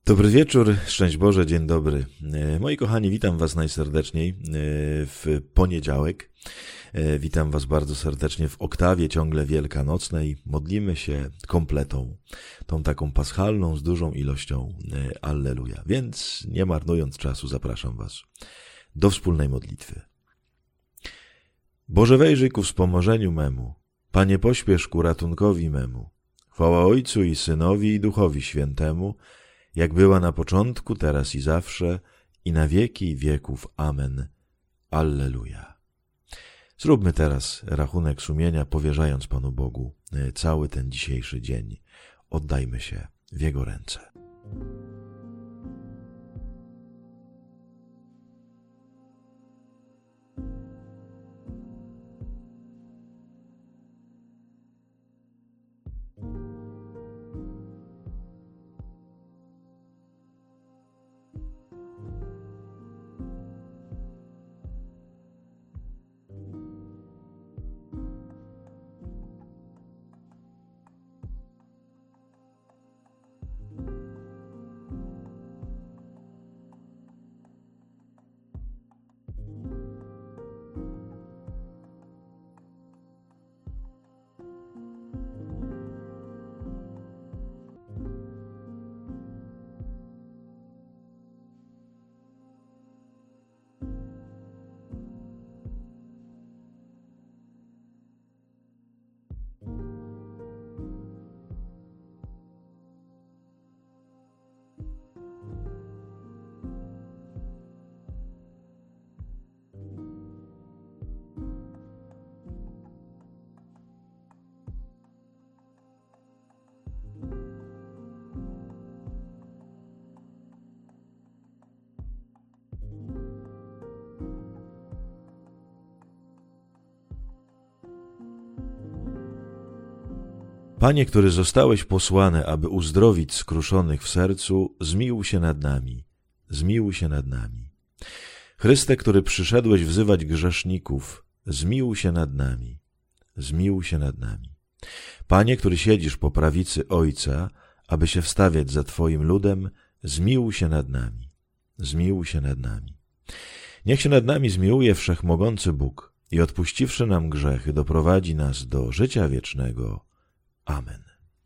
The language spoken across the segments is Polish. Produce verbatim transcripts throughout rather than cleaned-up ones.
Dobry wieczór, szczęść Boże, dzień dobry. Moi kochani, witam was najserdeczniej w poniedziałek. Witam was bardzo serdecznie w oktawie ciągle wielkanocnej. Modlimy się kompletą, tą taką paschalną z dużą ilością Alleluja. Więc nie marnując czasu, zapraszam was do wspólnej modlitwy. Boże, wejrzyj ku wspomożeniu memu. Panie, pośpiesz ku ratunkowi memu. Chwała Ojcu i Synowi i Duchowi Świętemu, jak była na początku, teraz i zawsze, i na wieki wieków. Amen. Alleluja. Zróbmy teraz rachunek sumienia, powierzając Panu Bogu cały ten dzisiejszy dzień. Oddajmy się w Jego ręce. Panie, który zostałeś posłany, aby uzdrowić skruszonych w sercu, zmiłuj się nad nami, zmiłuj się nad nami. Chryste, który przyszedłeś wzywać grzeszników, zmiłuj się nad nami, zmiłuj się nad nami. Panie, który siedzisz po prawicy Ojca, aby się wstawiać za Twoim ludem, zmiłuj się nad nami, zmiłuj się nad nami. Niech się nad nami zmiłuje Wszechmogący Bóg i odpuściwszy nam grzechy, doprowadzi nas do życia wiecznego. Amen.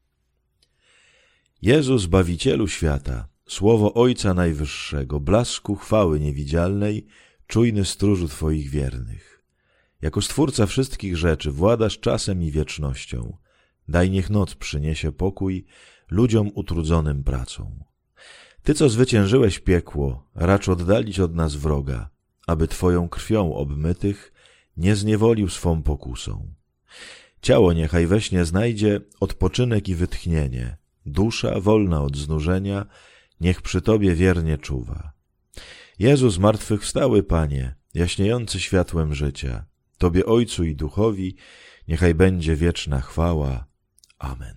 Jezu, Zbawicielu świata, słowo Ojca Najwyższego, blasku chwały niewidzialnej, czujny stróżu Twoich wiernych. Jako Stwórca wszystkich rzeczy władasz czasem i wiecznością. Daj, niech noc przyniesie pokój ludziom utrudzonym pracą. Ty, co zwyciężyłeś piekło, racz oddalić od nas wroga, aby Twoją krwią obmytych nie zniewolił swą pokusą. Ciało niechaj we śnie znajdzie odpoczynek i wytchnienie, dusza wolna od znużenia, niech przy Tobie wiernie czuwa. Jezu zmartwychwstały, Panie, jaśniejący światłem życia, Tobie Ojcu i Duchowi, niechaj będzie wieczna chwała. Amen.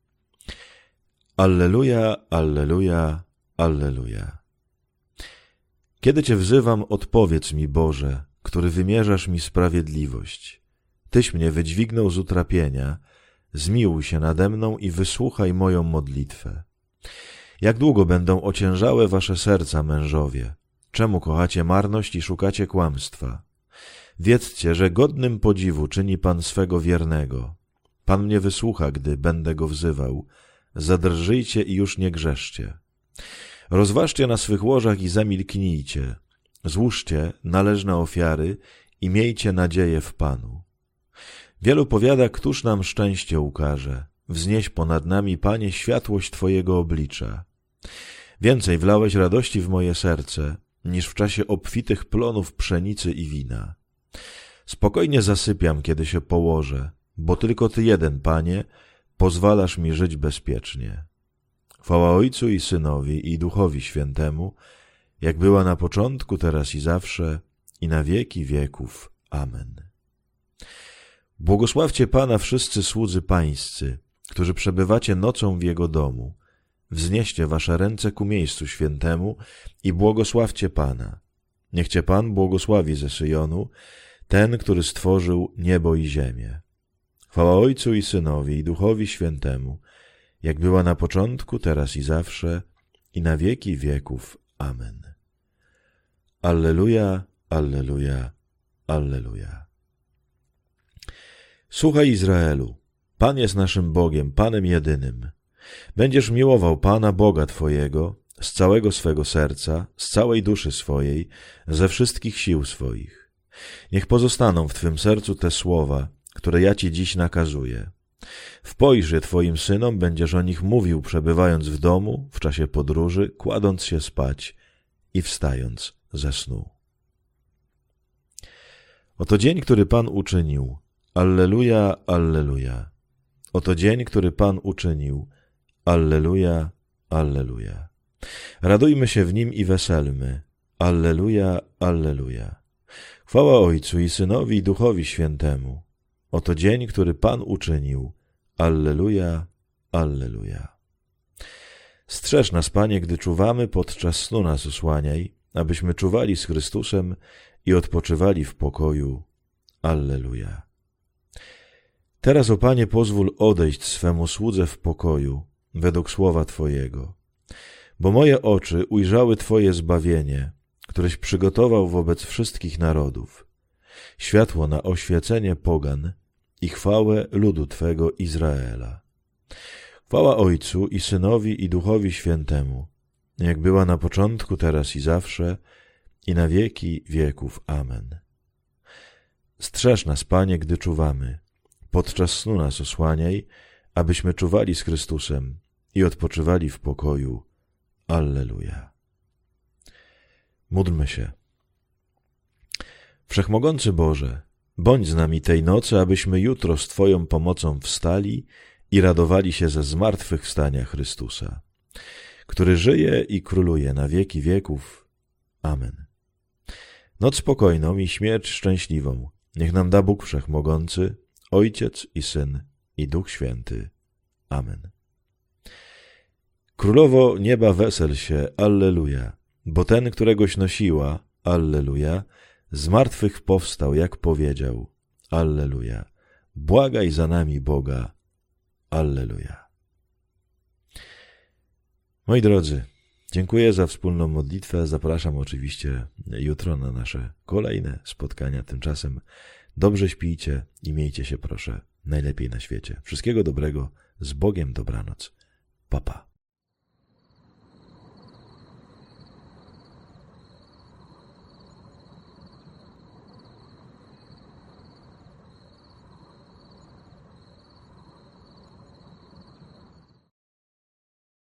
Alleluja, alleluja, alleluja. Kiedy Cię wzywam, odpowiedz mi, Boże, który wymierzasz mi sprawiedliwość. Tyś mnie wydźwignął z utrapienia, zmiłuj się nade mną i wysłuchaj moją modlitwę. Jak długo będą ociężałe wasze serca, mężowie? Czemu kochacie marność i szukacie kłamstwa? Wiedzcie, że godnym podziwu czyni Pan swego wiernego. Pan mnie wysłucha, gdy będę Go wzywał. Zadrżyjcie i już nie grzeszcie. Rozważcie na swych łożach i zamilknijcie. Złóżcie należne ofiary i miejcie nadzieję w Panu. Wielu powiada, któż nam szczęście ukaże. Wznieś ponad nami, Panie, światłość Twojego oblicza. Więcej wlałeś radości w moje serce, niż w czasie obfitych plonów pszenicy i wina. Spokojnie zasypiam, kiedy się położę, bo tylko Ty jeden, Panie, pozwalasz mi żyć bezpiecznie. Chwała Ojcu i Synowi i Duchowi Świętemu, jak była na początku, teraz i zawsze, i na wieki wieków. Amen. Błogosławcie Pana wszyscy słudzy Pańscy, którzy przebywacie nocą w Jego domu. Wznieście wasze ręce ku miejscu świętemu i błogosławcie Pana. Niech Cię Pan błogosławi ze Syjonu, ten, który stworzył niebo i ziemię. Chwała Ojcu i Synowi i Duchowi Świętemu, jak była na początku, teraz i zawsze, i na wieki wieków. Amen. Alleluja, alleluja, alleluja. Słuchaj, Izraelu, Pan jest naszym Bogiem, Panem jedynym. Będziesz miłował Pana Boga Twojego z całego swego serca, z całej duszy swojej, ze wszystkich sił swoich. Niech pozostaną w Twym sercu te słowa, które ja Ci dziś nakazuję. Wpoisz je Twoim synom, będziesz o nich mówił, przebywając w domu, w czasie podróży, kładąc się spać i wstając ze snu. Oto dzień, który Pan uczynił. Alleluja, alleluja. Oto dzień, który Pan uczynił. Alleluja, alleluja. Radujmy się w nim i weselmy. Alleluja, alleluja. Chwała Ojcu i Synowi i Duchowi Świętemu. Oto dzień, który Pan uczynił. Alleluja, alleluja. Strzeż nas, Panie, gdy czuwamy, podczas snu nas osłaniaj, abyśmy czuwali z Chrystusem i odpoczywali w pokoju. Alleluja. Teraz, o Panie, pozwól odejść swemu słudze w pokoju, według słowa Twojego. Bo moje oczy ujrzały Twoje zbawienie, któreś przygotował wobec wszystkich narodów, światło na oświecenie pogan i chwałę ludu Twego Izraela. Chwała Ojcu i Synowi i Duchowi Świętemu, jak była na początku, teraz i zawsze, i na wieki wieków. Amen. Strzeż nas, Panie, gdy czuwamy, podczas snu nas osłaniaj, abyśmy czuwali z Chrystusem i odpoczywali w pokoju. Alleluja. Módlmy się. Wszechmogący Boże, bądź z nami tej nocy, abyśmy jutro z Twoją pomocą wstali i radowali się ze zmartwychwstania Chrystusa, który żyje i króluje na wieki wieków. Amen. Noc spokojną i śmierć szczęśliwą niech nam da Bóg Wszechmogący, Ojciec i Syn i Duch Święty. Amen. Królowo nieba, wesel się, alleluja, bo ten, któregoś nosiła, alleluja, z martwych powstał, jak powiedział, alleluja. Błagaj za nami Boga, alleluja. Moi drodzy, dziękuję za wspólną modlitwę. Zapraszam oczywiście jutro na nasze kolejne spotkania. Tymczasem dobrze śpijcie i miejcie się, proszę, najlepiej na świecie. Wszystkiego dobrego, z Bogiem, dobranoc. Pa, pa.